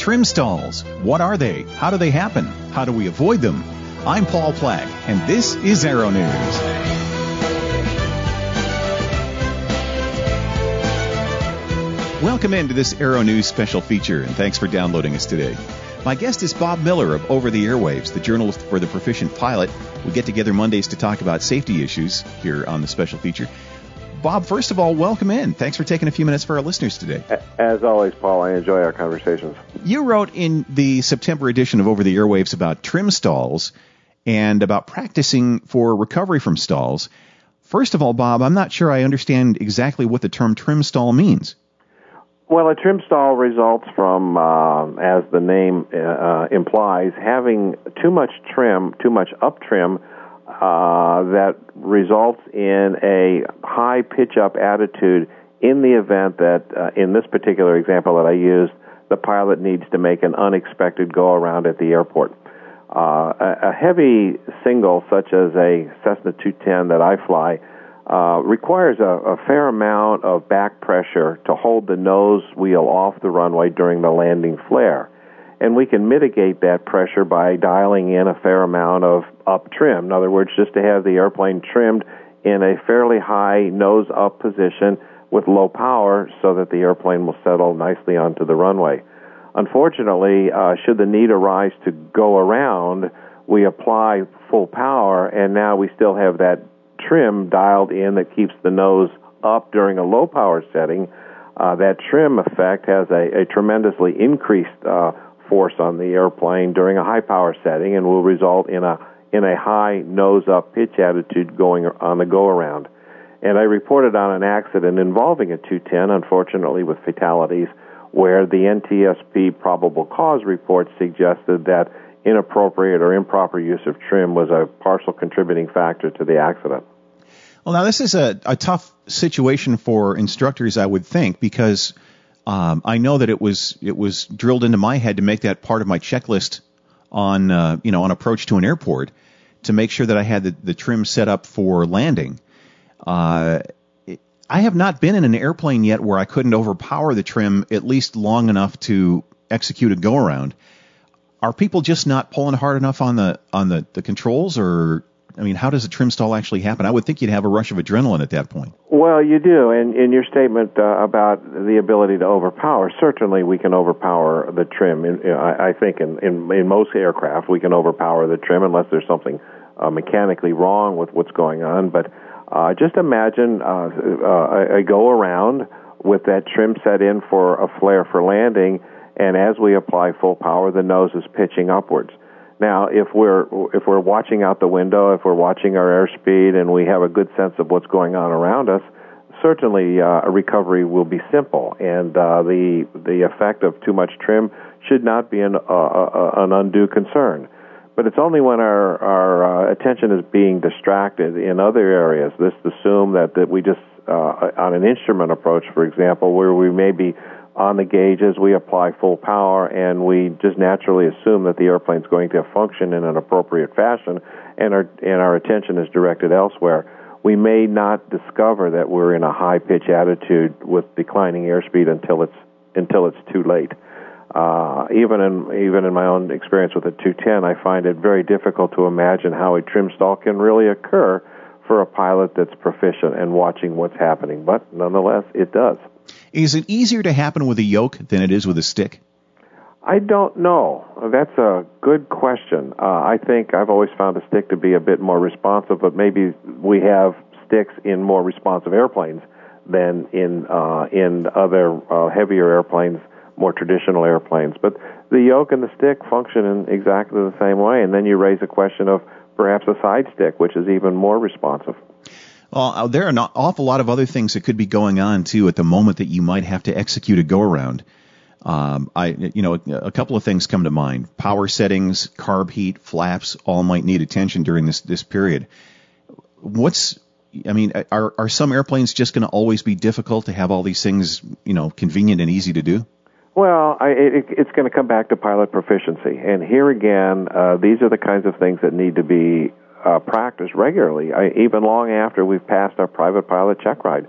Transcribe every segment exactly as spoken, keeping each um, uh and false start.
Trim stalls. What are they? How do they happen? How do we avoid them? I'm Paul Plack, and this is Aero News. Welcome into this Aero News special feature, and thanks for downloading us today. My guest is Bob Miller of Over the Airwaves, the journalist for The Proficient Pilot. We get together Mondays to talk about safety issues here on the special feature. Bob, first of all, welcome in. Thanks for taking a few minutes for our listeners today. As always, Paul, I enjoy our conversations. You wrote in the September edition of Over the Airwaves about trim stalls and about practicing for recovery from stalls. First of all, Bob, I'm not sure I understand exactly what the term trim stall means. Well, a trim stall results from, uh, as the name uh, implies, having too much trim, too much up trim, uh, that results in a high pitch-up attitude in the event that, uh, in this particular example that I used, the pilot needs to make an unexpected go-around at the airport. Uh, a, a heavy single, such as a Cessna two ten that I fly, Uh, requires a, a fair amount of back pressure to hold the nose wheel off the runway during the landing flare. And we can mitigate that pressure by dialing in a fair amount of up trim. In other words, just to have the airplane trimmed in a fairly high nose-up position with low power so that the airplane will settle nicely onto the runway. Unfortunately, uh, should the need arise to go around, we apply full power, and now we still have that trim dialed in that keeps the nose up during a low power setting. Uh, that trim effect has a, a tremendously increased uh, force on the airplane during a high power setting and will result in a in a high nose up pitch attitude going on the go around. And I reported on an accident involving a two ten, unfortunately with fatalities, where the N T S B probable cause report suggested that inappropriate or improper use of trim was a partial contributing factor to the accident. Well, now this is a, a tough situation for instructors, I would think, because um, I know that it was it was drilled into my head to make that part of my checklist on uh, you know on approach to an airport to make sure that I had the, the trim set up for landing. Uh, I have not been in an airplane yet where I couldn't overpower the trim at least long enough to execute a go around. Are people just not pulling hard enough on the on the, the controls, or I mean, how does a trim stall actually happen? I would think you'd have a rush of adrenaline at that point. Well, you do, and in your statement uh, about the ability to overpower, certainly we can overpower the trim. In, you know, I, I think in, in in most aircraft we can overpower the trim unless there's something uh, mechanically wrong with what's going on. But uh, just imagine uh, uh, a, a go around with that trim set in for a flare for landing. And as we apply full power, the nose is pitching upwards. Now, if we're if we're watching out the window, if we're watching our airspeed, and we have a good sense of what's going on around us, certainly uh, a recovery will be simple. And uh, the the effect of too much trim should not be an, uh, uh, an undue concern. But it's only when our our uh, attention is being distracted in other areas. Let's assume that that we just uh, on an instrument approach, for example, where we may be on the gauges, we apply full power, and we just naturally assume that the airplane's going to function in an appropriate fashion, and our and our attention is directed elsewhere. We may not discover that we're in a high pitch attitude with declining airspeed until it's until it's too late. Uh, even in even in my own experience with a two ten, I find it very difficult to imagine how a trim stall can really occur for a pilot that's proficient and watching what's happening. But nonetheless, it does. Is it easier to happen with a yoke than it is with a stick? I don't know. That's a good question. Uh, I think I've always found a stick to be a bit more responsive, but maybe we have sticks in more responsive airplanes than in uh, in other uh, heavier airplanes, more traditional airplanes. But the yoke and the stick function in exactly the same way, and then you raise a question of perhaps a side stick, which is even more responsive. Well, there are an awful lot of other things that could be going on, too, at the moment that you might have to execute a go-around. Um, I, you know, a couple of things come to mind. Power settings, carb heat, flaps, all might need attention during this, this period. What's, I mean, are, are some airplanes just going to always be difficult to have all these things, you know, convenient and easy to do? Well, I, it, it's going to come back to pilot proficiency. And here again, uh, these are the kinds of things that need to be Uh, practice regularly, I, even long after we've passed our private pilot check ride.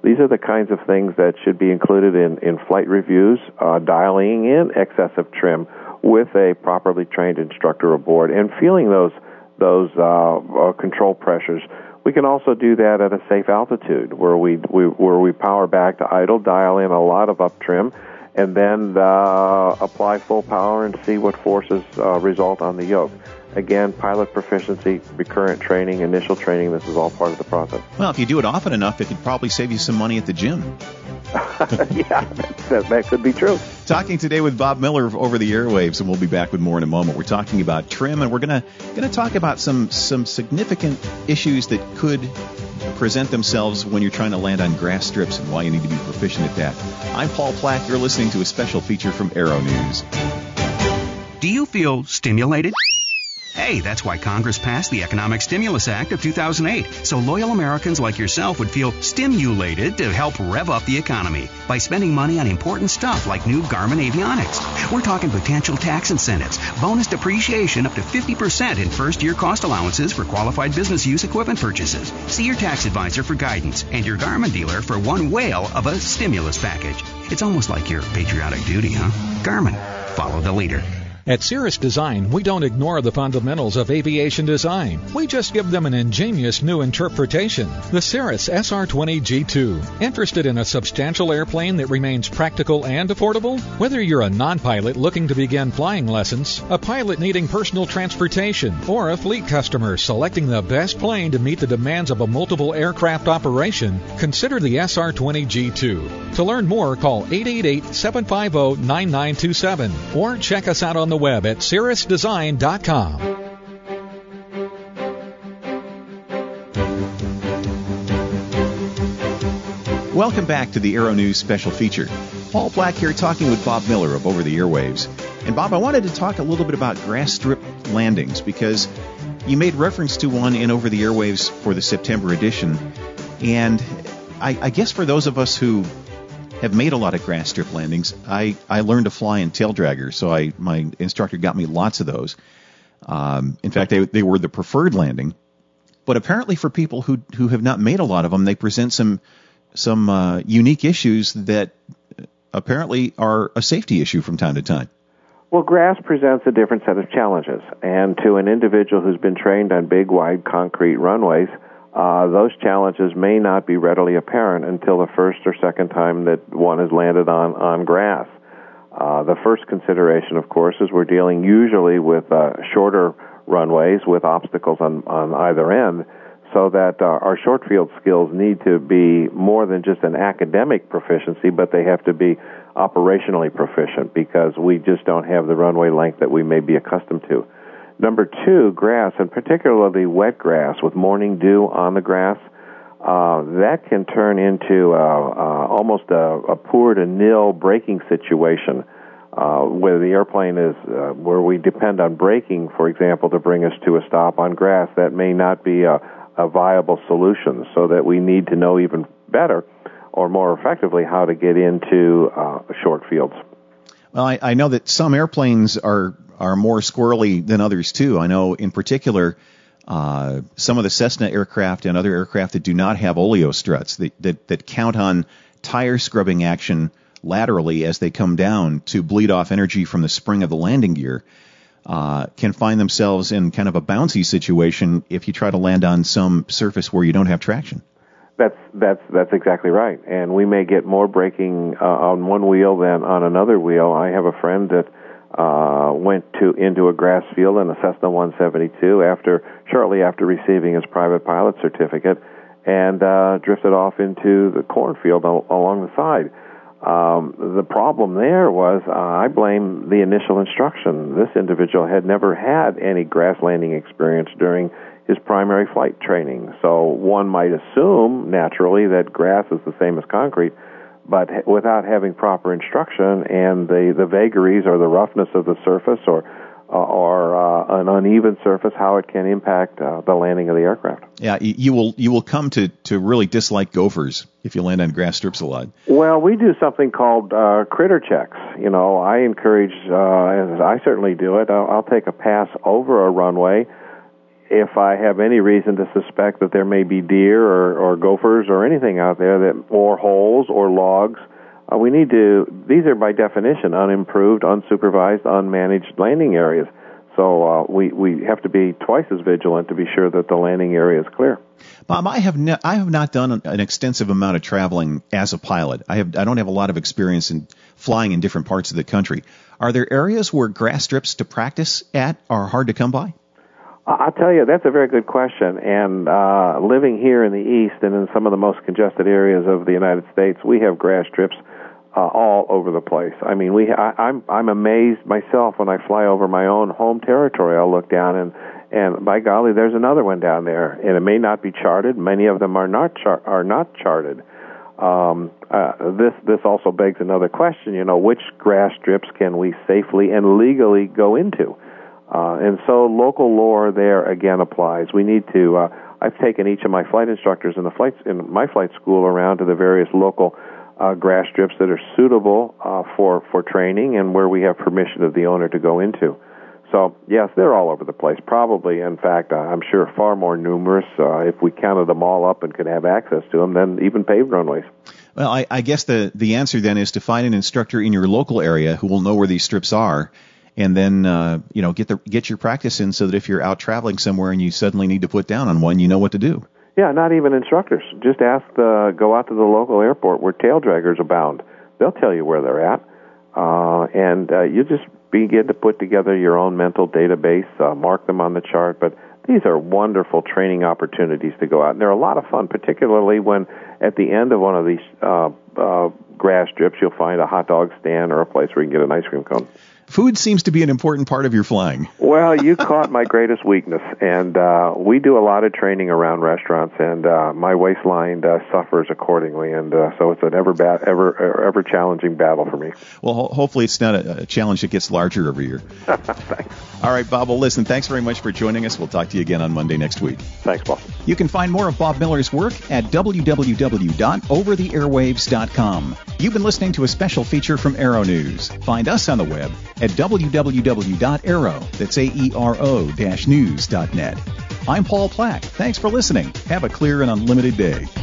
These are the kinds of things that should be included in, in flight reviews, uh, dialing in excessive trim with a properly trained instructor aboard and feeling those those uh, uh, control pressures. We can also do that at a safe altitude where we, we where we power back to idle, dial in a lot of up trim, and then uh, apply full power and see what forces uh, result on the yoke. Again, pilot proficiency, recurrent training, initial training, this is all part of the process. Well, if you do it often enough, it could probably save you some money at the gym. Yeah, that, that could be true. Talking today with Bob Miller over the airwaves, and we'll be back with more in a moment. We're talking about trim, and we're gonna gonna talk about some some significant issues that could present themselves when you're trying to land on grass strips and why you need to be proficient at that. I'm Paul Plack. You're listening to a special feature from Aero News. Do you feel stimulated? Hey, that's why Congress passed the Economic Stimulus Act of two thousand eight, so loyal Americans like yourself would feel stimulated to help rev up the economy by spending money on important stuff like new Garmin avionics. We're talking potential tax incentives, bonus depreciation up to fifty percent in first-year cost allowances for qualified business use equipment purchases. See your tax advisor for guidance and your Garmin dealer for one whale of a stimulus package. It's almost like your patriotic duty, huh? Garmin, follow the leader. At Cirrus Design, we don't ignore the fundamentals of aviation design. We just give them an ingenious new interpretation. The Cirrus S R twenty G two. Interested in a substantial airplane that remains practical and affordable? Whether you're a non-pilot looking to begin flying lessons, a pilot needing personal transportation, or a fleet customer selecting the best plane to meet the demands of a multiple aircraft operation, consider the S R twenty G two. To learn more, call eight eight eight, seven five zero, nine nine two seven or check us out on the web at cirrus design dot com. Welcome back to the Aero News special feature. Paul Black here talking with Bob Miller of Over the Airwaves. And Bob, I wanted to talk a little bit about grass strip landings because you made reference to one in Over the Airwaves for the September edition. And I, I guess for those of us who have made a lot of grass strip landings, I, I learned to fly in tail draggers, so I my instructor got me lots of those. Um, in fact, they they were the preferred landing. But apparently for people who who have not made a lot of them, they present some some uh, unique issues that apparently are a safety issue from time to time. Well, grass presents a different set of challenges, and to an individual who's been trained on big, wide concrete runways, Uh, those challenges may not be readily apparent until the first or second time that one is landed on, on grass. Uh, the first consideration, of course, is we're dealing usually with uh, shorter runways with obstacles on, on either end, so that uh, our short field skills need to be more than just an academic proficiency, but they have to be operationally proficient because we just don't have the runway length that we may be accustomed to. Number two, grass, and particularly wet grass with morning dew on the grass, uh, that can turn into uh, uh, almost a, a poor to nil braking situation uh, where the airplane is, uh, where we depend on braking, for example, to bring us to a stop on grass. That may not be a, a viable solution, so that we need to know even better or more effectively how to get into uh, short fields. Well, I, I know that some airplanes are are more squirrely than others, too. I know, in particular, uh, some of the Cessna aircraft and other aircraft that do not have oleo struts, that, that, that count on tire scrubbing action laterally as they come down to bleed off energy from the spring of the landing gear, uh, can find themselves in kind of a bouncy situation if you try to land on some surface where you don't have traction. That's that's that's exactly right, and we may get more braking uh, on one wheel than on another wheel. I have a friend that uh, went to into a grass field in a Cessna one seventy-two after shortly after receiving his private pilot certificate, and uh, drifted off into the cornfield al- along the side. Um, the problem there was uh, I blame the initial instruction. This individual had never had any grass landing experience during his primary flight training. So one might assume, naturally, that grass is the same as concrete, but without having proper instruction and the, the vagaries or the roughness of the surface or uh, or uh, an uneven surface, how it can impact uh, the landing of the aircraft. Yeah, you will you will come to, to really dislike gophers if you land on grass strips a lot. Well, we do something called uh, critter checks. You know, I encourage, uh, and I certainly do it, I'll, I'll take a pass over a runway if I have any reason to suspect that there may be deer or, or gophers or anything out there, that or holes or logs, uh, we need to, these are by definition unimproved, unsupervised, unmanaged landing areas. So uh, we, we have to be twice as vigilant to be sure that the landing area is clear. Bob, I have ne- I have not done an extensive amount of traveling as a pilot. I have I don't have a lot of experience in flying in different parts of the country. Are there areas where grass strips to practice at are hard to come by? I'll tell you, that's a very good question. And uh, living here in the East and in some of the most congested areas of the United States, we have grass strips uh, all over the place. I mean, we I, I'm I'm amazed myself when I fly over my own home territory. I'll look down and and by golly, there's another one down there, and it may not be charted. Many of them are not char- are not charted. Um, uh, this this also begs another question. You know, which grass strips can we safely and legally go into? Uh, and so local law there again applies. We need to. Uh, I've taken each of my flight instructors in the flights in my flight school around to the various local uh, grass strips that are suitable uh, for for training and where we have permission of the owner to go into. So yes, they're all over the place. Probably, in fact, uh, I'm sure far more numerous uh, if we counted them all up and could have access to them than even paved runways. Well, I, I guess the the answer then is to find an instructor in your local area who will know where these strips are. And then, uh, you know, get the get your practice in so that if you're out traveling somewhere and you suddenly need to put down on one, you know what to do. Yeah, not even instructors. Just ask the go out to the local airport where tail draggers abound. They'll tell you where they're at, uh, and uh, you just begin to put together your own mental database, uh, mark them on the chart. But these are wonderful training opportunities to go out, and they're a lot of fun, particularly when at the end of one of these uh, uh, grass strips you'll find a hot dog stand or a place where you can get an ice cream cone. Food seems to be an important part of your flying. Well, you caught my greatest weakness, and uh, we do a lot of training around restaurants, and uh, my waistline uh, suffers accordingly, and uh, so it's an ever ba- ever ever challenging battle for me. Well, ho- hopefully it's not a, a challenge that gets larger every year. Thanks. All right, Bob. Well, listen, thanks very much for joining us. We'll talk to you again on Monday next week. Thanks, Paul. You can find more of Bob Miller's work at w w w dot over the airwaves dot com. You've been listening to a special feature from Aero News. Find us on the web at w w w dot aero, that's A E R O dash news dot net. I'm Paul Plack. Thanks for listening. Have a clear and unlimited day.